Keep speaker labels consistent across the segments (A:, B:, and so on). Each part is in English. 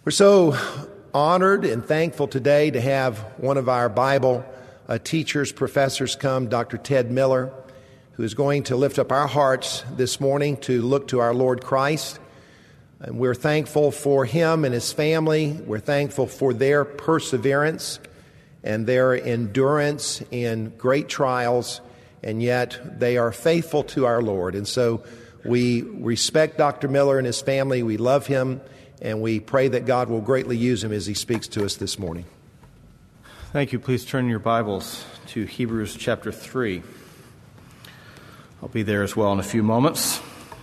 A: We're so honored and thankful today to have one of our Bible teachers, professors come, Dr. Ted Miller, who is going to lift up our hearts this morning to look to our Lord Christ. And we're thankful for him and his family. We're thankful for their perseverance and their endurance in great trials, and yet they are faithful to our Lord. And so we respect Dr. Miller and his family. We love him, and we pray that God will greatly use him as he speaks to us this morning.
B: Thank you. Please turn your Bibles to Hebrews chapter 3. I'll be there as well in a few moments.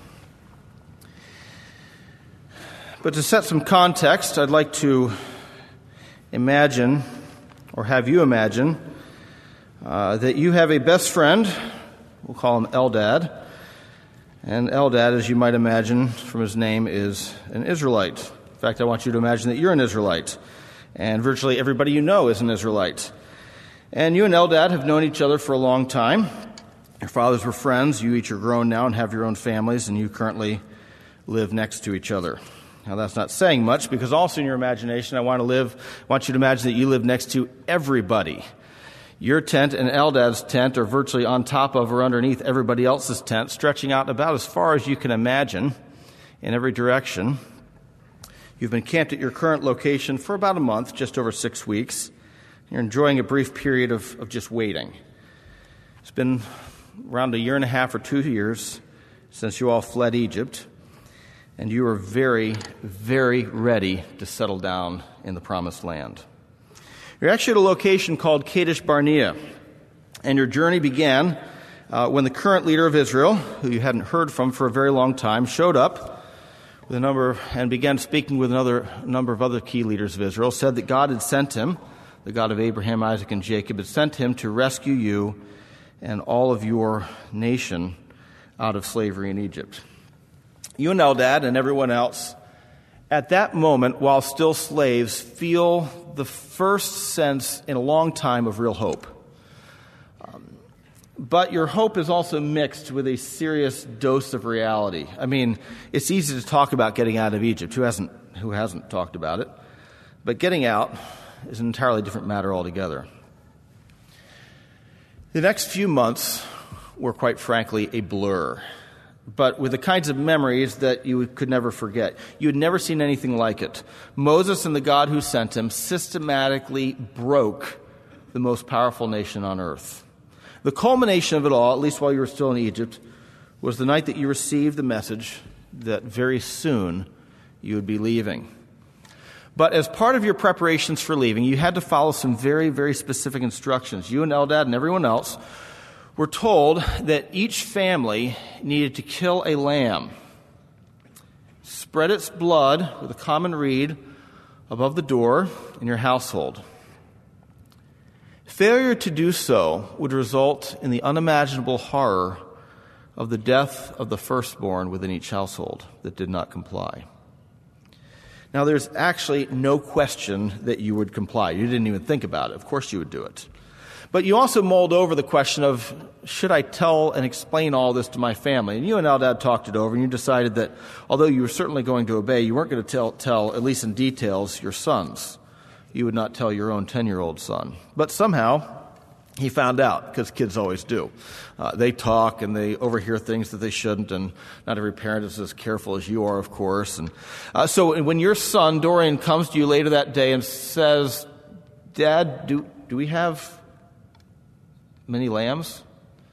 B: But to set some context, I'd like to imagine, or have you imagine, that you have a best friend. We'll call him Eldad. And Eldad, as you might imagine from his name, is an Israelite. In fact, I want you to imagine that you're an Israelite. And virtually everybody you know is an Israelite. And you and Eldad have known each other for a long time. Your fathers were friends. You each are grown now and have your own families, and you currently live next to each other. Now, that's not saying much, because also in your imagination, I want you to imagine that you live next to everybody. Your tent and Eldad's tent are virtually on top of or underneath everybody else's tent, stretching out about as far as you can imagine in every direction. You've been camped at your current location for about a month, just over 6 weeks. You're enjoying a brief period of just waiting. It's been around 1.5 years or 2 years since you all fled Egypt, and you are very, very ready to settle down in the Promised Land. You're actually at a location called Kadesh Barnea, and your journey began when the current leader of Israel, who you hadn't heard from for a very long time, showed up with and began speaking with a number of other key leaders of Israel, said that God had sent him, the God of Abraham, Isaac, and Jacob, had sent him to rescue you and all of your nation out of slavery in Egypt. You and Eldad and everyone else, at that moment, while still slaves, feel the first sense in a long time of real hope. But your hope is also mixed with a serious dose of reality. I mean, it's easy to talk about getting out of Egypt. Who hasn't talked about it? But getting out is an entirely different matter altogether. The next few months were, quite frankly, a blur, but with the kinds of memories that you could never forget. You had never seen anything like it. Moses and the God who sent him systematically broke the most powerful nation on earth. The culmination of it all, at least while you were still in Egypt, was the night that you received the message that very soon you would be leaving. But as part of your preparations for leaving, you had to follow some very, very specific instructions. You and Eldad and everyone else were told that each family needed to kill a lamb, spread its blood with a common reed above the door in your household. Failure to do so would result in the unimaginable horror of the death of the firstborn within each household that did not comply. Now, there's actually no question that you would comply. You didn't even think about it. Of course you would do it. But you also mulled over the question of, should I tell and explain all this to my family? And you and Eldad talked it over, and you decided that although you were certainly going to obey, you weren't going to tell at least in details, your sons. You would not tell your own 10-year-old son. But somehow, he found out, because kids always do. They talk and they overhear things that they shouldn't, and not every parent is as careful as you are, of course. And so when your son, Dorian, comes to you later that day and says, Dad, do we have many lambs?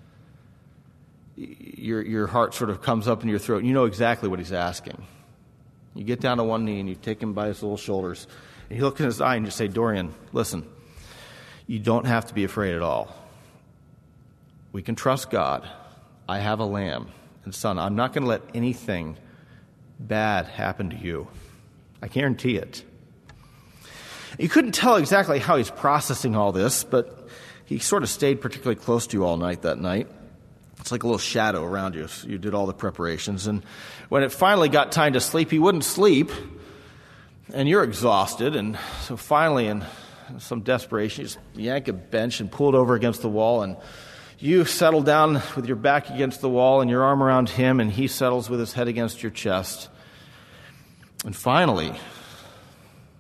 B: Your heart sort of comes up in your throat, and you know exactly what he's asking. You get down to one knee and you take him by his little shoulders, and you look in his eye and you say, Dorian, listen, you don't have to be afraid at all. We can trust God. I have a lamb. And son, I'm not going to let anything bad happen to you. I guarantee it. You couldn't tell exactly how he's processing all this, but he sort of stayed particularly close to you all night that night. It's like a little shadow around you. So you did all the preparations. And when it finally got time to sleep, he wouldn't sleep. And you're exhausted. And so finally, in some desperation, you just yank a bench and pull it over against the wall. And you settle down with your back against the wall and your arm around him. And he settles with his head against your chest. And finally,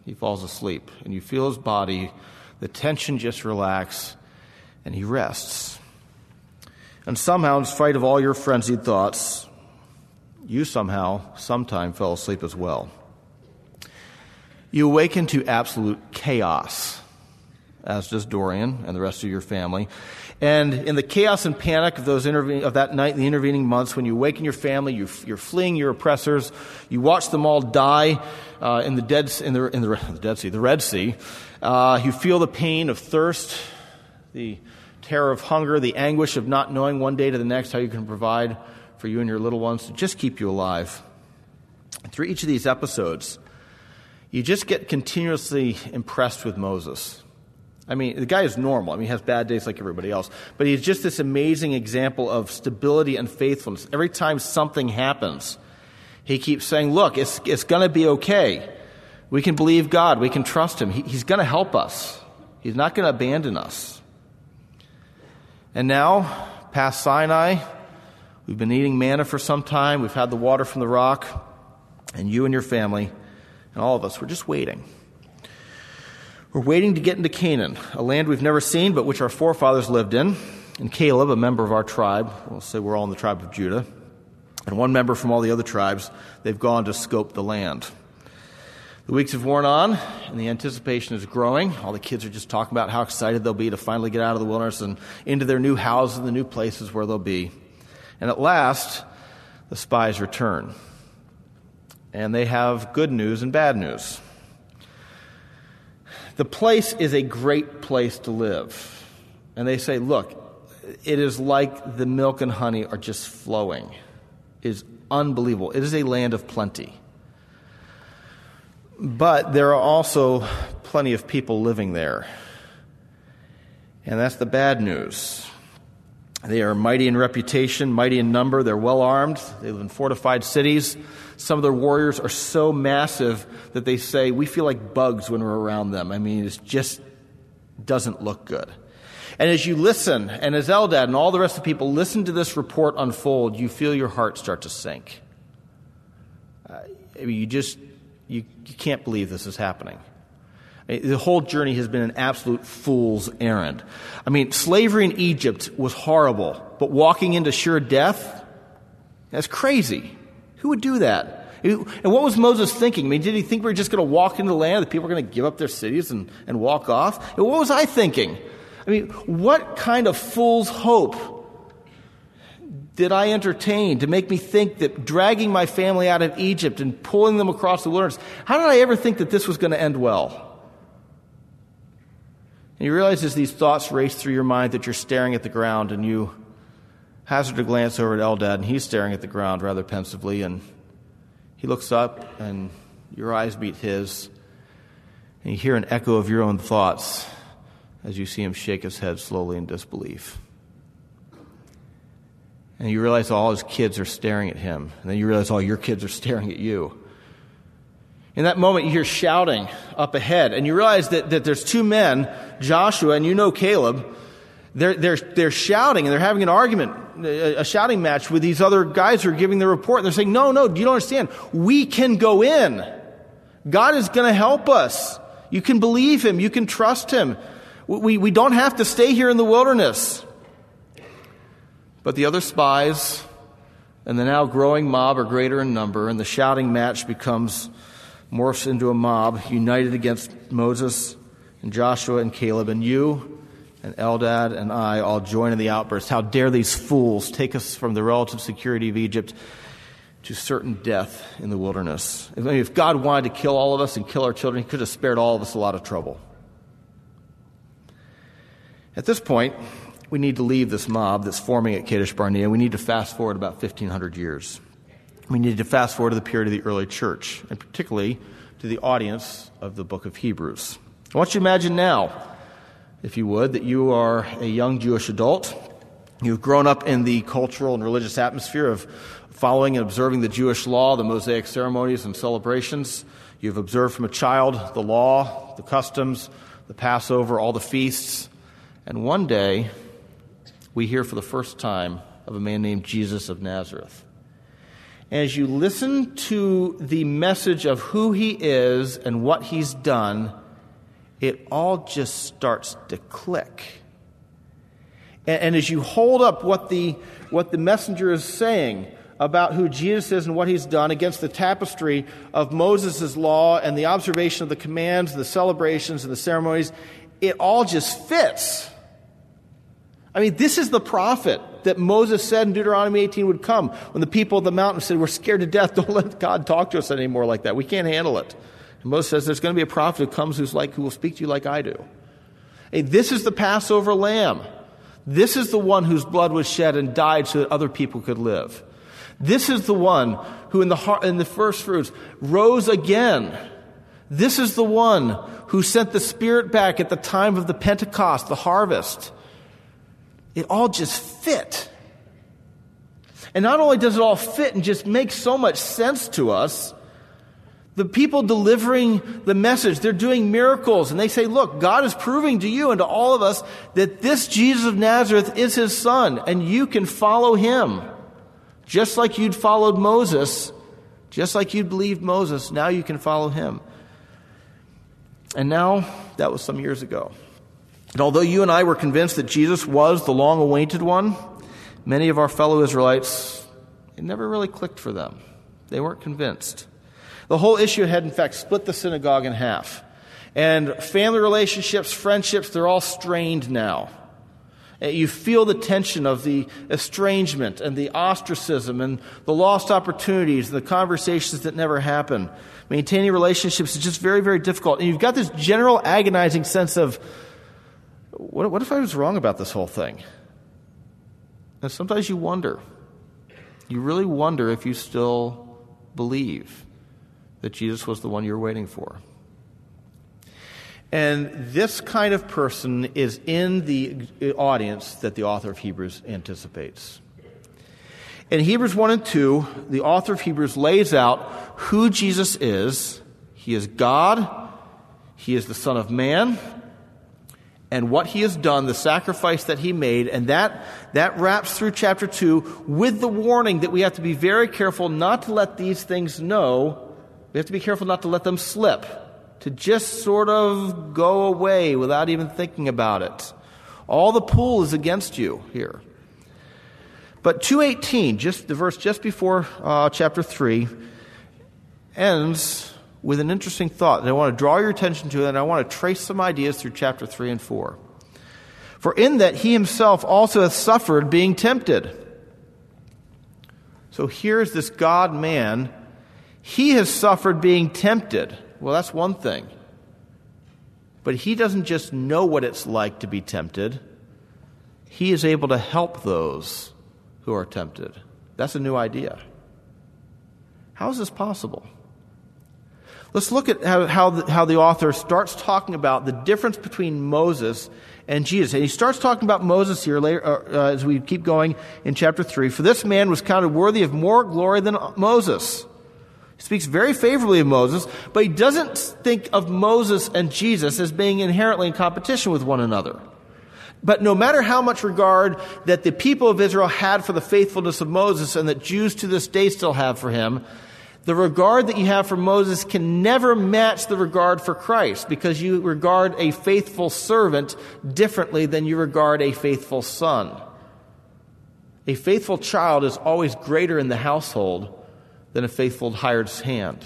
B: he falls asleep, and you feel his body, the tension just relax, and he rests. And somehow, in spite of all your frenzied thoughts, you sometime fell asleep as well. You awaken to absolute chaos, as does Dorian and the rest of your family. And in the chaos and panic of that night, in the intervening months, when you awaken your family, you're fleeing your oppressors. You watch them all die in the Red Sea. You feel the pain of thirst, the terror of hunger, the anguish of not knowing one day to the next how you can provide for you and your little ones to just keep you alive. And through each of these episodes, you just get continuously impressed with Moses. I mean, the guy is normal. I mean, he has bad days like everybody else. But he's just this amazing example of stability and faithfulness. Every time something happens, he keeps saying, look, it's going to be okay. We can believe God. We can trust him. He's going to help us. He's not going to abandon us. And now, past Sinai, we've been eating manna for some time. We've had the water from the rock. And you and your family and all of us, we're just waiting. We're waiting to get into Canaan, a land we've never seen, but which our forefathers lived in. And Caleb, a member of our tribe, we'll say we're all in the tribe of Judah, and one member from all the other tribes, they've gone to scope the land. The weeks have worn on, and the anticipation is growing. All the kids are just talking about how excited they'll be to finally get out of the wilderness and into their new houses and the new places where they'll be. And at last, the spies return. And they have good news and bad news. The place is a great place to live. And they say, look, it is like the milk and honey are just flowing. It is unbelievable. It is a land of plenty. But there are also plenty of people living there. And that's the bad news. They are mighty in reputation, mighty in number. They're well armed. They live in fortified cities. Some of their warriors are so massive that they say, we feel like bugs when we're around them. I mean, it just doesn't look good. And as you listen, and as Eldad and all the rest of the people listen to this report unfold, you feel your heart start to sink. You can't believe this is happening. The whole journey has been an absolute fool's errand. I mean, slavery in Egypt was horrible, but walking into sure death, that's crazy. Who would do that? And what was Moses thinking? I mean, did he think we were just going to walk into the land, that people were going to give up their cities and walk off? And what was I thinking? I mean, what kind of fool's hope did I entertain to make me think that dragging my family out of Egypt and pulling them across the wilderness, how did I ever think that this was going to end well? And you realize as these thoughts race through your mind that you're staring at the ground, and you hazard a glance over at Eldad, and he's staring at the ground rather pensively, and he looks up, and your eyes meet his, and you hear an echo of your own thoughts as you see him shake his head slowly in disbelief. And you realize all his kids are staring at him, and then you realize all your kids are staring at you. In that moment, you hear shouting up ahead, and you realize that there's two men, Joshua and Caleb. They're shouting, and they're having an argument, a shouting match with these other guys who are giving the report. And they're saying, no, you don't understand. We can go in. God is going to help us. You can believe him. You can trust him. We don't have to stay here in the wilderness. But the other spies and the now growing mob are greater in number, and the shouting match morphs into a mob united against Moses and Joshua and Caleb, and you and Eldad and I all join in the outburst. How dare these fools take us from the relative security of Egypt to certain death in the wilderness? If God wanted to kill all of us and kill our children, he could have spared all of us a lot of trouble. At this point, we need to leave this mob that's forming at Kadesh Barnea. We need to fast forward about 1,500 years. We need to fast forward to the period of the early church, and particularly to the audience of the book of Hebrews. I want you to imagine now, if you would, that you are a young Jewish adult. You've grown up in the cultural and religious atmosphere of following and observing the Jewish law, the Mosaic ceremonies and celebrations. You've observed from a child the law, the customs, the Passover, all the feasts. And one day, we hear for the first time of a man named Jesus of Nazareth. As you listen to the message of who he is and what he's done, it all just starts to click. And as you hold up what the messenger is saying about who Jesus is and what he's done against the tapestry of Moses' law and the observation of the commands, the celebrations, and the ceremonies, it all just fits. I mean, this is the prophet that Moses said in Deuteronomy 18 would come when the people of the mountain said, we're scared to death. Don't let God talk to us anymore like that. We can't handle it. And Moses says, there's going to be a prophet who comes who will speak to you like I do. Hey, this is the Passover lamb. This is the one whose blood was shed and died so that other people could live. This is the one who in the first fruits rose again. This is the one who sent the Spirit back at the time of the Pentecost, the harvest. It all just fit. And not only does it all fit and just make so much sense to us, the people delivering the message, they're doing miracles. And they say, look, God is proving to you and to all of us that this Jesus of Nazareth is his son, and you can follow him. Just like you'd followed Moses, just like you'd believed Moses, now you can follow him. And now, that was some years ago. And although you and I were convinced that Jesus was the long-awaited one, many of our fellow Israelites, it never really clicked for them. They weren't convinced. The whole issue had, in fact, split the synagogue in half. And family relationships, friendships, they're all strained now. You feel the tension of the estrangement and the ostracism and the lost opportunities and the conversations that never happen. Maintaining relationships is just very, very difficult. And you've got this general agonizing sense of, what if I was wrong about this whole thing? And sometimes you wonder. You really wonder if you still believe that Jesus was the one you were waiting for. And this kind of person is in the audience that the author of Hebrews anticipates. In Hebrews 1 and 2, the author of Hebrews lays out who Jesus is. He is God. He is the Son of Man. And what he has done, the sacrifice that he made, and that wraps through chapter 2 with the warning that we have to be very careful not to let these things we have to be careful not to let them slip, to just sort of go away without even thinking about it. All the pull is against you here. But 2:18, just the verse just before chapter 3, ends with an interesting thought that I want to draw your attention to, and I want to trace some ideas through chapter 3 and 4. For in that he himself also hath suffered being tempted. So here's this God-man. He has suffered being tempted. Well, that's one thing. But he doesn't just know what it's like to be tempted. He is able to help those who are tempted. That's a new idea. How is this possible? Let's look at how the author starts talking about the difference between Moses and Jesus. And he starts talking about Moses here later, as we keep going in chapter 3. For this man was counted worthy of more glory than Moses. He speaks very favorably of Moses, but he doesn't think of Moses and Jesus as being inherently in competition with one another. But no matter how much regard that the people of Israel had for the faithfulness of Moses and that Jews to this day still have for him, the regard that you have for Moses can never match the regard for Christ, because you regard a faithful servant differently than you regard a faithful son. A faithful child is always greater in the household than a faithful hired hand.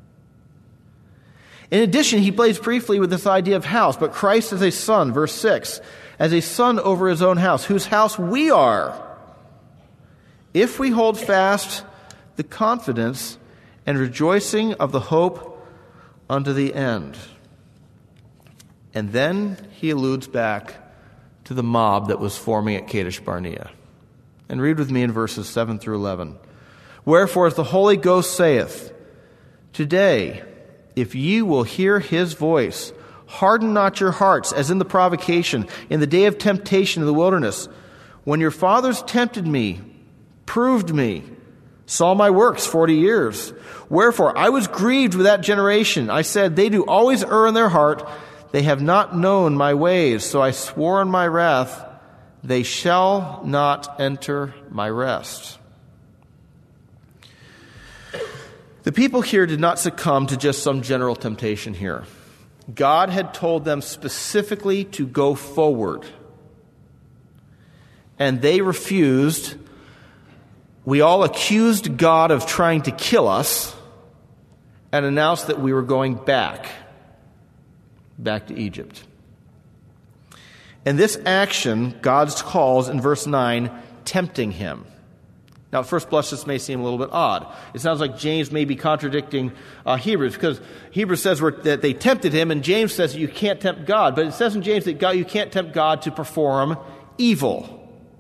B: In addition, he plays briefly with this idea of house, but Christ as a son, verse 6, as a son over his own house, whose house we are, if we hold fast the confidence and rejoicing of the hope unto the end. And then he alludes back to the mob that was forming at Kadesh Barnea. And read with me in verses 7 through 11. Wherefore, as the Holy Ghost saith, today, if ye will hear his voice, harden not your hearts, as in the provocation, in the day of temptation in the wilderness, when your fathers tempted me, proved me, saw my works 40 years. Wherefore, I was grieved with that generation. I said, they do always err in their heart. They have not known my ways. So I swore in my wrath, they shall not enter my rest. The people here did not succumb to just some general temptation here. God had told them specifically to go forward. And they refused. We all accused God of trying to kill us and announced that we were going back to Egypt. And this action, God calls in verse 9, tempting him. Now, at first blush, this may seem a little bit odd. It sounds like James may be contradicting Hebrews, because Hebrews says that they tempted him, and James says that you can't tempt God. But it says in James that you can't tempt God to perform evil.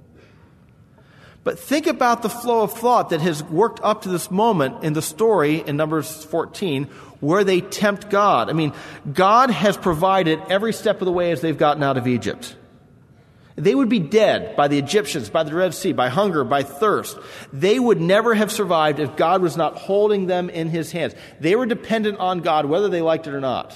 B: But think about the flow of thought that has worked up to this moment in the story in Numbers 14, where they tempt God. I mean, God has provided every step of the way as they've gotten out of Egypt. They would be dead by the Egyptians, by the Red Sea, by hunger, by thirst. They would never have survived if God was not holding them in his hands. They were dependent on God, whether they liked it or not.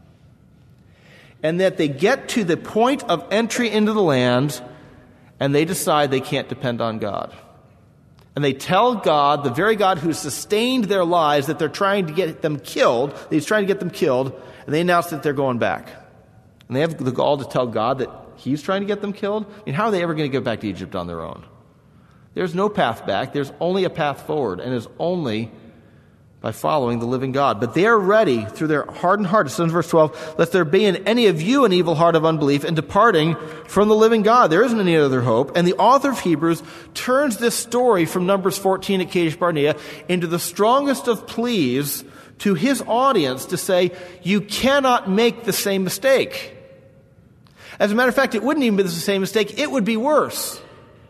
B: And that they get to the point of entry into the land, and they decide they can't depend on God. And they tell God, the very God who sustained their lives, that they're trying to get them killed. He's trying to get them killed, and they announce that they're going back. And they have the gall to tell God that he's trying to get them killed? I mean, how are they ever going to get back to Egypt on their own? There's no path back. There's only a path forward, and it's only by following the living God. But they are ready through their hardened heart. It says in verse 12, "Lest there be in any of you an evil heart of unbelief in departing from the living God." There isn't any other hope. And the author of Hebrews turns this story from Numbers 14 at Kadesh Barnea into the strongest of pleas to his audience to say, you cannot make the same mistake. As a matter of fact, it wouldn't even be the same mistake. It would be worse.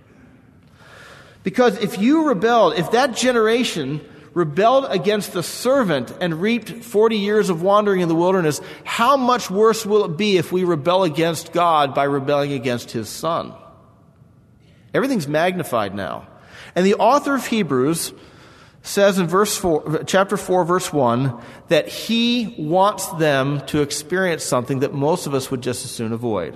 B: Because if that generation rebelled against the servant and reaped 40 years of wandering in the wilderness, how much worse will it be if we rebel against God by rebelling against his Son? Everything's magnified now. And the author of Hebrews says in chapter 4, verse 1, that he wants them to experience something that most of us would just as soon avoid.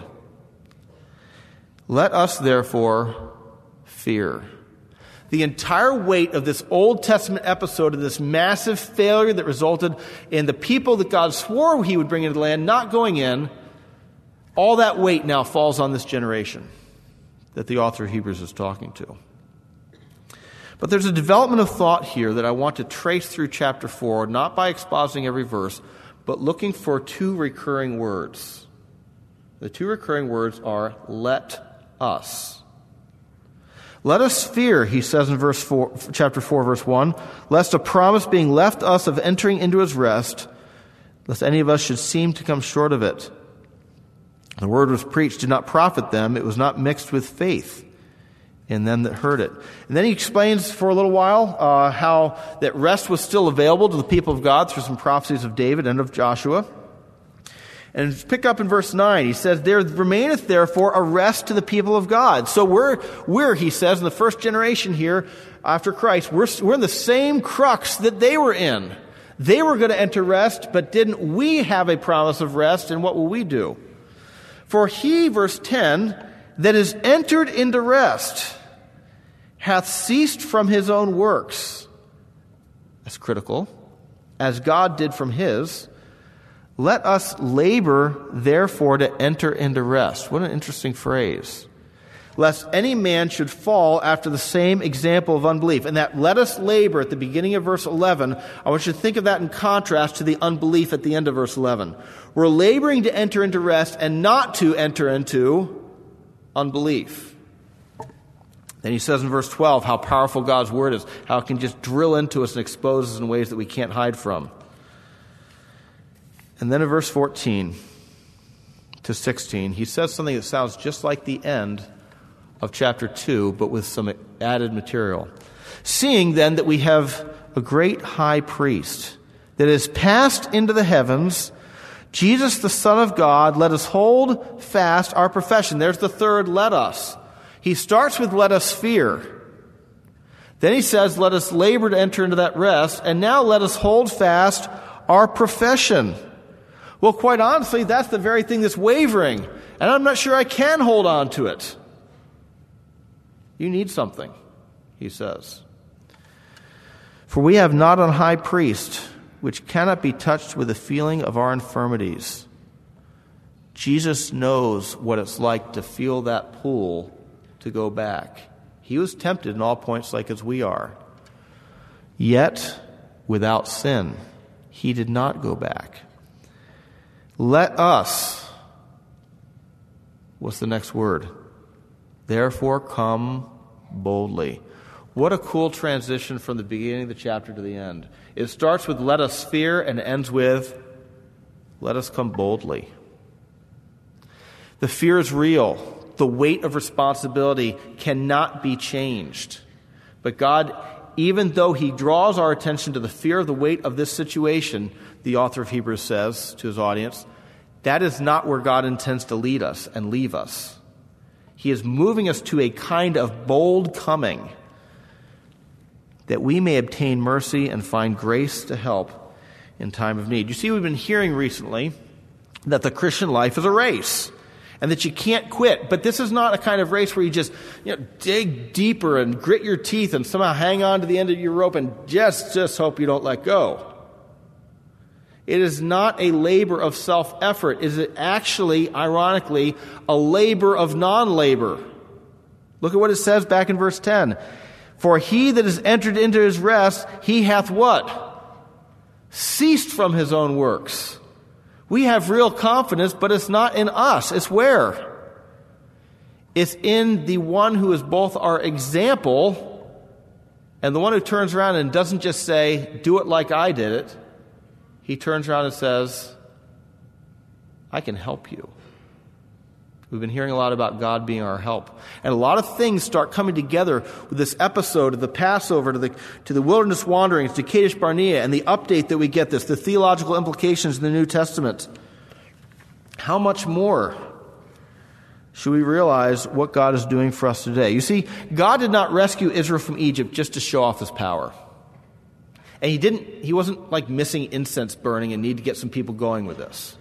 B: Let us therefore fear. The entire weight of this Old Testament episode of this massive failure that resulted in the people that God swore he would bring into the land not going in, all that weight now falls on this generation that the author of Hebrews is talking to. But there's a development of thought here that I want to trace through chapter 4, not by expositing every verse, but looking for two recurring words. The two recurring words are, let us. Let us fear, he says in chapter 4, verse 1, lest a promise being left us of entering into his rest, lest any of us should seem to come short of it. The word was preached did not profit them. It was not mixed with faith in them that heard it. And then he explains for a little while how that rest was still available to the people of God through some prophecies of David and of Joshua. And pick up in verse 9, he says, there remaineth therefore a rest to the people of God. So we're, he says, in the first generation here after Christ, we're in the same crux that they were in. They were going to enter rest, but didn't we have a promise of rest, and what will we do? For he, verse 10, that is entered into rest hath ceased from his own works. That's critical. As God did from his. Let us labor, therefore, to enter into rest. What an interesting phrase. Lest any man should fall after the same example of unbelief. And that let us labor at the beginning of verse 11, I want you to think of that in contrast to the unbelief at the end of verse 11. We're laboring to enter into rest and not to enter into unbelief. Then he says in verse 12 how powerful God's word is, how it can just drill into us and expose us in ways that we can't hide from. And then in verse 14 to 16, he says something that sounds just like the end of chapter 2, but with some added material. Seeing then that we have a great high priest that is passed into the heavens, Jesus the Son of God, let us hold fast our profession. There's the third let us. He starts with let us fear. Then he says let us labor to enter into that rest. And now let us hold fast our profession. Well, quite honestly, that's the very thing that's wavering. And I'm not sure I can hold on to it. You need something, he says. For we have not a high priest which cannot be touched with the feeling of our infirmities. Jesus knows what it's like to feel that pull to go back. He was tempted in all points like as we are. Yet, without sin, he did not go back. Let us, what's the next word? Therefore come boldly. What a cool transition from the beginning of the chapter to the end. It starts with let us fear and ends with let us come boldly. The fear is real. The weight of responsibility cannot be changed. But God, even though he draws our attention to the fear of the weight of this situation, the author of Hebrews says to his audience, that is not where God intends to lead us and leave us. He is moving us to a kind of bold coming that we may obtain mercy and find grace to help in time of need. You see, we've been hearing recently that the Christian life is a race and that you can't quit. But this is not a kind of race where you just dig deeper and grit your teeth and somehow hang on to the end of your rope and just hope you don't let go. It is not a labor of self-effort. It is actually, ironically, a labor of non-labor. Look at what it says back in verse 10. For he that is entered into his rest, he hath what? Ceased from his own works. We have real confidence, but it's not in us. It's where? It's in the one who is both our example and the one who turns around and doesn't just say, do it like I did it. He turns around and says, I can help you. We've been hearing a lot about God being our help. And a lot of things start coming together with this episode of the Passover to the wilderness wanderings, to Kadesh Barnea, and the update that we get this, the theological implications in the New Testament. How much more should we realize what God is doing for us today? You see, God did not rescue Israel from Egypt just to show off his power. And he wasn't like missing incense burning and need to get some people going with this.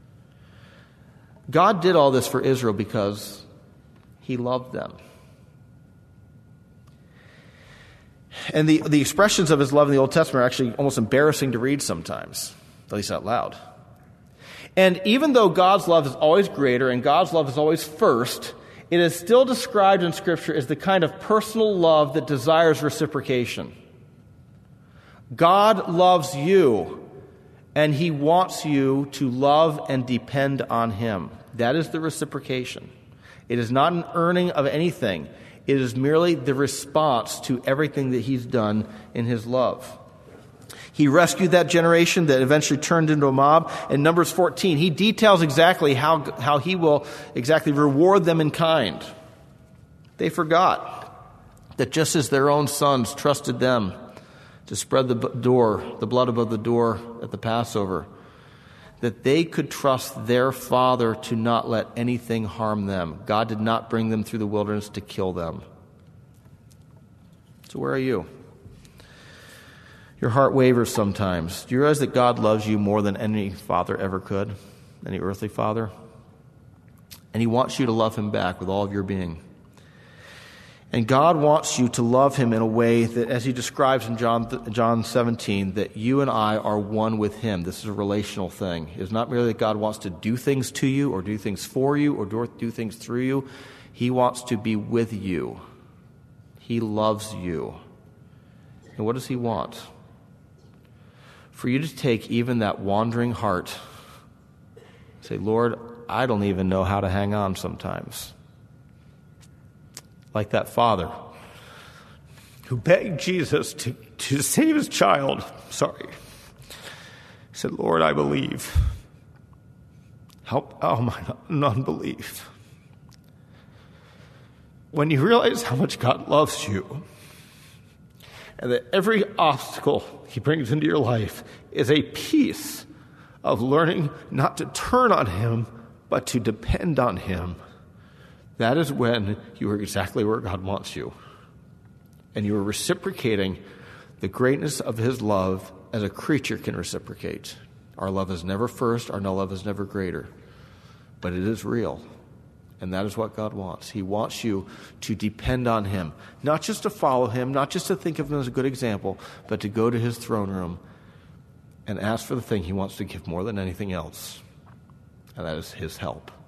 B: God did all this for Israel because he loved them. And the expressions of his love in the Old Testament are actually almost embarrassing to read sometimes, at least out loud. And even though God's love is always greater and God's love is always first, it is still described in Scripture as the kind of personal love that desires reciprocation. God loves you, and he wants you to love and depend on him. That is the reciprocation. It is not an earning of anything. It is merely the response to everything that he's done in his love. He rescued that generation that eventually turned into a mob. In Numbers 14, he details exactly how he will exactly reward them in kind. They forgot that just as their own sons trusted them to spread the blood above the door at the Passover, that they could trust their Father to not let anything harm them. God did not bring them through the wilderness to kill them. So where are you? Your heart wavers sometimes. Do you realize that God loves you more than any father ever could, any earthly father? And he wants you to love him back with all of your being. And God wants you to love him in a way that, as he describes in John 17, that you and I are one with him. This is a relational thing. It's not merely that God wants to do things to you or do things for you or do things through you. He wants to be with you. He loves you. And what does he want? For you to take even that wandering heart, say, Lord, I don't even know how to hang on sometimes. Like that father who begged Jesus to save his child. He said, Lord, I believe. Help my unbelief. When you realize how much God loves you and that every obstacle he brings into your life is a piece of learning not to turn on him, but to depend on him, that is when you are exactly where God wants you. And you are reciprocating the greatness of his love as a creature can reciprocate. Our love is never first, our love is never greater. But it is real.
C: And that is what God wants. He wants you to depend on Him, not just to follow Him, not just to think of Him as a good example, but to go to His throne room and ask for the thing He wants to give more than anything else, and that is His help.